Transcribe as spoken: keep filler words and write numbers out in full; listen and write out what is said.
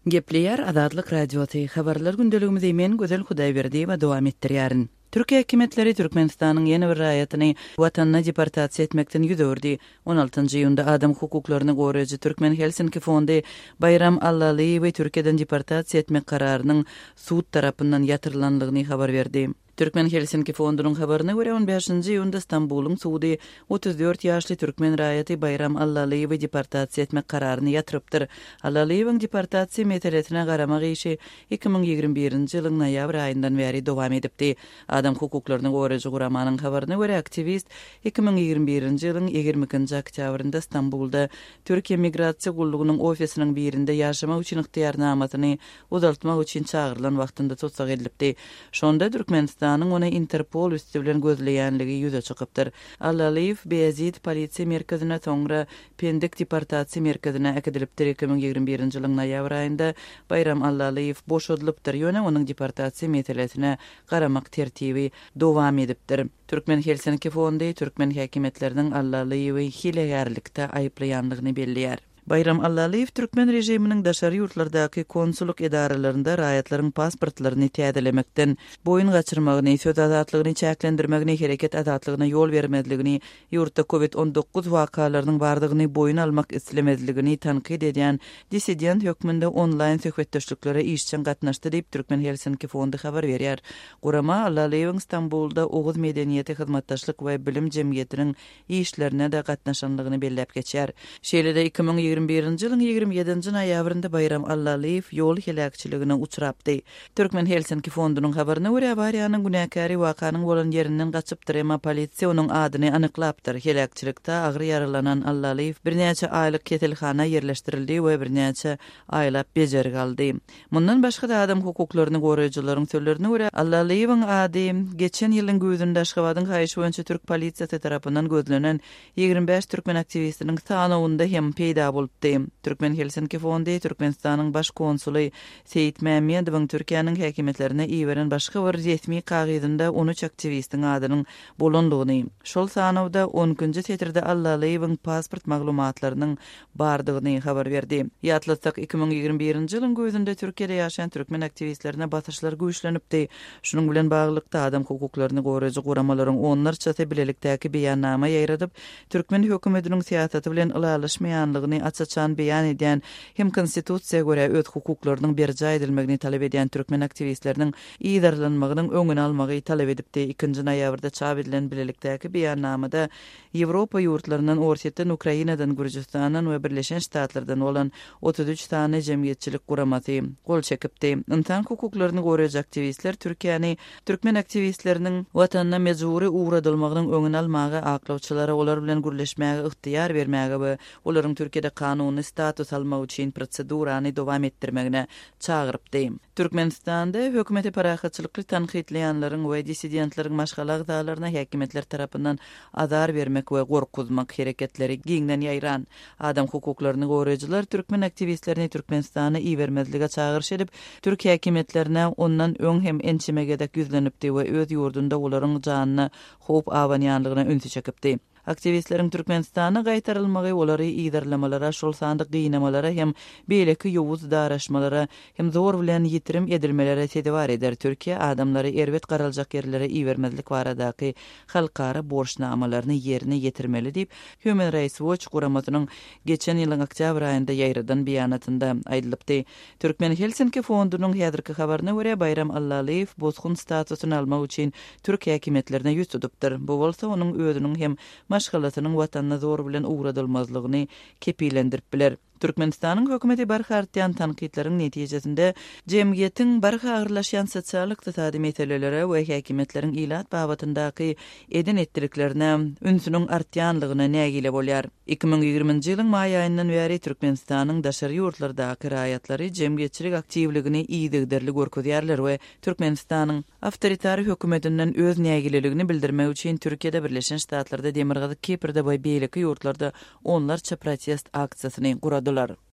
Gepleyer Azadlyk Radiosu habarlar gündeligimizi men Gözel Hudaýberdi we dowam etdirýärin. Türkiýe häkimetleri Türkmenistanyň ýeni bir raýatyny watanyna deportasiýa etmekden ýüzürdi. on altynjy ýylda Adam hukuklaryny goraýjy Türkmen Helsinki fondy Bayram Allalyýew Türkiýeden deportasiýa etmek kararynyň sud tarapyndan ýatyrylanlygyny habar berdi. Türkmen Helsinki fondunyň habaryna görä on beşinji ýylda Stambulyň sudy otuz dört ýaşly türkmen raýaty Bayram Allalyýew deportasiýa etmek kararyny ýatyrypdyr. Allalyýewiň deportasiýa meselesine garamak işi iki ming ýigirme birinji ýylyň noýabr aýyndan beri dowam edipdi. Adam hukuklaryny goraýjy guramanyň habaryna görä aktivist iki ming ýigirme birinji ýylyň ýigirmeki oktýabrynda Stambulda Türkiýe Migrasiýa Gullugynyň ofisiniň birinde ýaşamak üçin ygtyýarnamatyny uzaltmak üçin çağırılan wagtynda tutsak edilipdi. Şonda Türkmenistan Ony Interpol üstü bilen gözleýänligi ýüze çykypdyr. Allalyýew Beyazit polisiýa merkezine soňra Pendik deportasiýa merkezine ekidilipdir. iki ming ýigirme birinji ýylyň noýabr aýynda Bayram Allalyýew boşadylypdyr. Ýöne onuň deportasiýa meselesine garamak tertibi dowam edipdir. Türkmen Helsinki fondy Türkmen häkimetleriniň Allalyýewi hilegerlikde aýplaýanlygyny belliýär. Bayram Allalyýew Türkmen rejiminiň daşary ýurtlardaky konsulluk edarelerinde raýatlaryň pasportlaryny täzelemekden, boyun gaçyrmagyny, söz azatlygyny çäklendirmegini, hereket azatlygyna ýol bermezligini, ýurtda covid on dokuz wakalarynyň bardygyny boyun almak islemezligini tanqid edýän dissident hökmünde onlaýn söhbetdeşliklere işçen gatnaşdy diýip Türkmen Helsinki fondy habar berýär. Gurama Allalyýewiň Stambulda Oğuz Medeniýeti Hyzmatdaşlyk we Bilim Jemgyýetiniň işlerine de gatnaşanlygyny belläp geçýär. Şeýlede iki ming ýigirme birinji ýylyň ýigirme ýedinji noýabrynda Bayram Allalyýew ýol helakçylygyna uçurapdy. Türkmen Helsinki fondunyň habaryna görä awariýanyň günäkäri wakanyň bolan ýerinden gaçypdyr, emma polisiýa onuň adyny anyklapdyr. Helakçylykda agyr yaralanan Allalyýew birnäçe aýlyk ketelhana ýerleşdirildi we birnäçe aýlap bejer galdy. Mundan başga da adam hukuklaryny goraýjylaryň sözlerine görä Allalyýewiň ady geçen ýylyň gözünde Aşgabatyň haýyş boýunça türk polisiýasy tarapyndan gözlenen ýigirme beş türkmen aktivistiniň sanawynda hem peýda bolupdy. Türkmen Helsinki fondy Türkmenistanyň baş konsuly Seyit Mämmedowyň Türkiýanyň häkimetlerine iýeren başga bir resmi kagydynda on üç aktivistiň adynyň bolanlygyny, şol sanawda onunji tetirde Allalyýewiň pasport maglumatlarynyň bardygyny habar berdi. Ýatlatsak iki ming ýigirme birinji ýylyň gözünde Türkiýede ýaşaýan türkmen aktivistlerine basyşlar güýçlenipdi. Şunun bilen baglykda adam hukuklaryny goraýjy guramalaryň onlarça bilelikdäki beýannama ýaýradyp türkmen hökümetiniň siýasaty bilen ylalaşmaýanlygyny açaçan beýan edýän hem konstitusiýaga görä öz hukuklarynyň berja edilmegini talep edýän türkmen aktivistleriniň ýydarlanmagynyň öňüni almagy talep edipdi. ikinji noýabrda çap edilen bilelikdäki beýannamada Ýewropa ýurtlarynyň Orsetden, Ukrainadan, Gürjistandan we Birleşen Ştatlardan bolan otuz üç tane jemgyýetçilik guramasy gol çekipdi. İnsan hukuklaryny goraýjy aktivistler Türkiýany türkmen aktivistleriniň watanyna mejburi uğradylmagynyň öňüni almagy, aklawçylara olar bilen gürleşmäge ygtyýar bermäge we olaryň Türkiýede kanuny status almak üçin prosedurany dowam etdirmegine çağırypdy. Türkmenistanda hökümeti parahatçylykly tanqidleýänleriň we dissidentleriň maşgalak dağlaryna häkimetler tarapyndan azar bermek we gorkuzmak hereketleri giňden ýaýran. Adam hukuklaryny goraýjylar türkmen aktivistlerini Türkmenistana iýermezlige çağırış edip, Türk häkimetlerine ondan öň hem ençimegedek ýüzlenipdi we öz ýurdunda olaryň janyna howp awanýanlygyna ünsü çekipdi. Aktivistleriň Türkmenistana gaýtarylmagy, olary ýydarlamalara, şol sandyk gynamalara hem beýleki ýowuz daraşmalara hem zor bilen ýitirim edilmelere sedewar eder. Türkiýe adamlary erwet garaljak ýerlere iýermezlik baradaky halkara borçnamalaryny ýerine ýetirmeli diýip Human Rights Watch guramasynyň geçen ýylyň oktyabr aýynda ýaýradan beýanatynda aýdylypdy. Türkmen Helsinki fondunyň häzirki habaryna görä Bayram Allalyýew bozgun statusyny almak üçin türk häkimetlerine ýüz tutupdyr. Bu bolsa onuň özüniň hem maşgalatynyň watanyna zor bilen uğradylmazlygyny kepilendirip biler. Türkmenistanyň hökümeti barha artýan tanqidleriň netijesinde jemgyýetiň barha agyrlaşýan sosial ykdysady meselelere we häkimetleriň ilat babatyndaky edin etdiriklerine ünsüniň artýanlygyna nägile bolýar. iki ming ýigirminji ýylyň maý aýyndan beri Türkmenistanyň daşary ýurtlardaky raýatlary jemgyýetçilik aktivligini iýdigderli görkezýärler we Türkmenistanyň awtoritar hökümetinden öz nägileligini bildirmek üçin Türkiýede Birleşen Ştatlarda, Demirgazyk, Kiprde we beýleki ýurtlarda onlarça protest aksiýasyny guradylar.